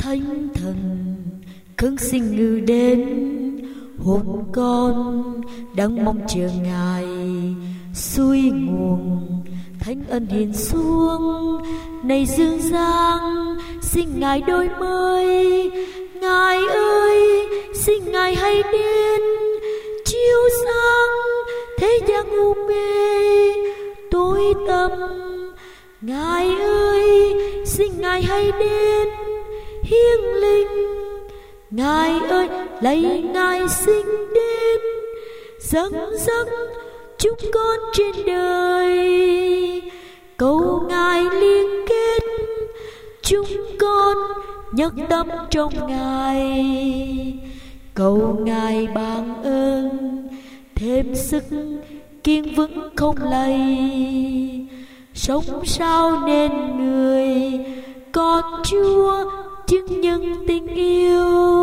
thánh thần khấn xin Ngự đến, hồn con đang mong chờ Ngài xuôi nguồn thánh ân hiền xuống. Này dương gian xin Ngài đổi mới, Ngài ơi xin Ngài hãy đến chiếu sáng thế gian u mê tối tăm. Ngài ơi xin Ngài hãy đến hiến linh, Ngài ơi lạy Ngài xin đến dẫn dắt chúng con trên đời. Cầu Ngài liên kết chúng con nhất tâm trong Ngài, cầu Ngài ban ơn thêm sức kiên vững không lay. Sống sao nên người con Chúa chứng nhân tình yêu,